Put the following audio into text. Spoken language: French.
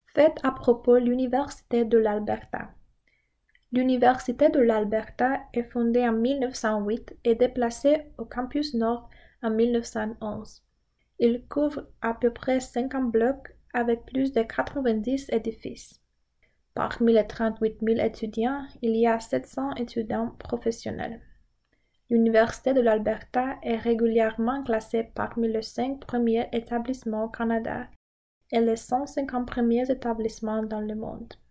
Fait à propos l'Université de l'Alberta. L'Université de l'Alberta est fondée en 1908 et déplacée au campus nord en 1911. Il couvre à peu près 50 blocs avec plus de 90 édifices. Parmi les 38 000 étudiants, il y a 700 étudiants professionnels. L'Université de l'Alberta est régulièrement classée parmi les 5 premiers établissements au Canada et les 150 premiers établissements dans le monde.